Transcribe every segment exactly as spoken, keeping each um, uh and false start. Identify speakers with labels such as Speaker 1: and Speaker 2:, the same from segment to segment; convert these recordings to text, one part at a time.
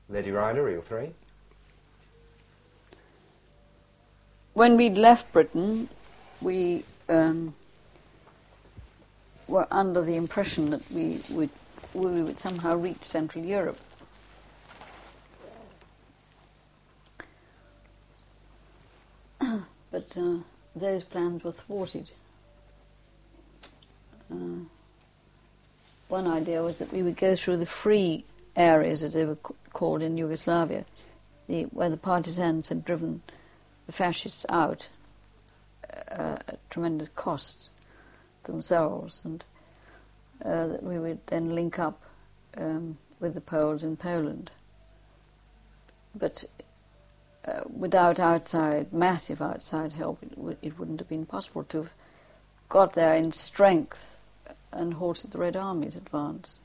Speaker 1: Lady Ryder, Reel three.
Speaker 2: When we'd left Britain, we um, were under the impression that we would, we would somehow reach Central Europe. But uh, those plans were thwarted. Uh, one idea was that we would go through the free areas, as they were c- called in Yugoslavia, the, where the partisans had driven the fascists out uh, at tremendous cost themselves, and uh, that we would then link up um, with the Poles in Poland. But uh, without outside, massive outside help, it, w- it wouldn't have been possible to have got there in strength and halted the Red Army's advance.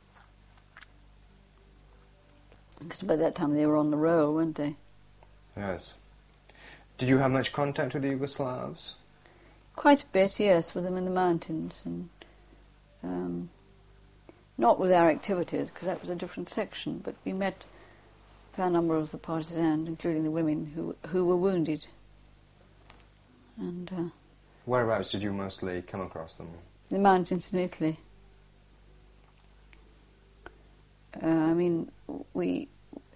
Speaker 2: Because by that time they were on the roll, weren't they?
Speaker 1: Yes. Did you have much contact with the Yugoslavs?
Speaker 2: Quite a bit, yes, with them in the mountains, and um, not with our activities, because that was a different section, but we met a fair number of the partisans, including the women who who were wounded. And uh,
Speaker 1: Whereabouts did you mostly come across them?
Speaker 2: the mountains in Italy. Uh, I mean, we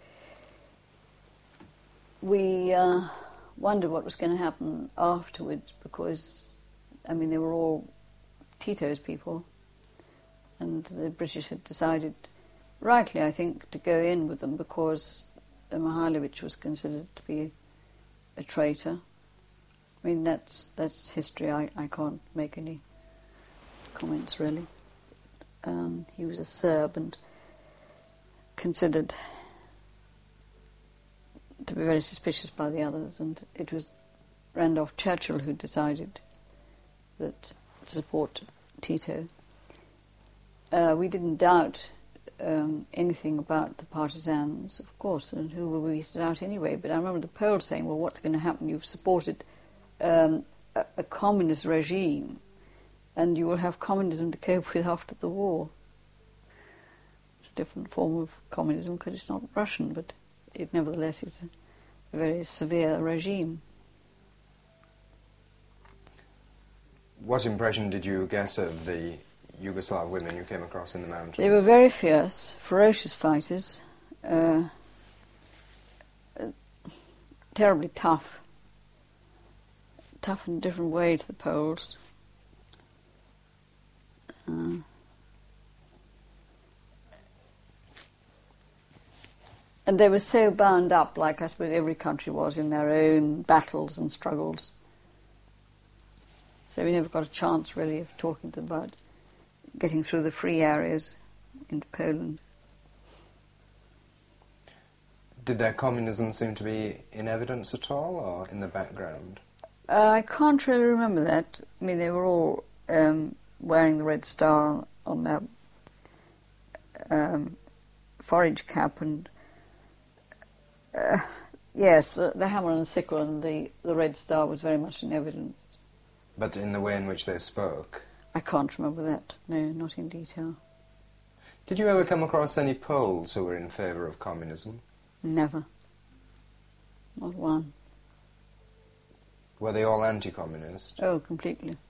Speaker 2: we uh, wondered what was going to happen afterwards, because, I mean, they were all Tito's people, and the British had decided, rightly I think, to go in with them because Mihailovic was considered to be a traitor. I mean, that's that's history. I, I can't make any comments, really. Um, he was a Serb and considered to be very suspicious by the others, and it was Randolph Churchill who decided that to support Tito. Uh, we didn't doubt um, anything about the partisans, of course, and who were we to doubt anyway, but I remember the Poles saying, well, what's going to happen? You've supported um, a, a communist regime, and you will have communism to cope with after the war. It's a different form of communism because it's not Russian, but it nevertheless is a, a very severe regime.
Speaker 1: What impression did you get of the Yugoslav women you came across in the mountains?
Speaker 2: They were very fierce, ferocious fighters, uh, uh, terribly tough, tough in a different way to the Poles. Uh, and they were so bound up, like I suppose every country was, in their own battles and struggles. So we never got a chance, really, of talking to them about getting through the free areas into Poland.
Speaker 1: Did their communism seem to be in evidence at all, or in the background?
Speaker 2: Uh, I can't really remember that. I mean, they were all um, wearing the Red Star on, on their um, forage cap, and uh, yes, the, the hammer and the sickle and the, the Red Star was very much in evidence.
Speaker 1: But in the way in which they spoke?
Speaker 2: I can't remember that, no, not in detail.
Speaker 1: Did you ever come across any Poles who were in favour of communism?
Speaker 2: Never. Not one.
Speaker 1: Were they all anti-communist?
Speaker 2: Oh, completely.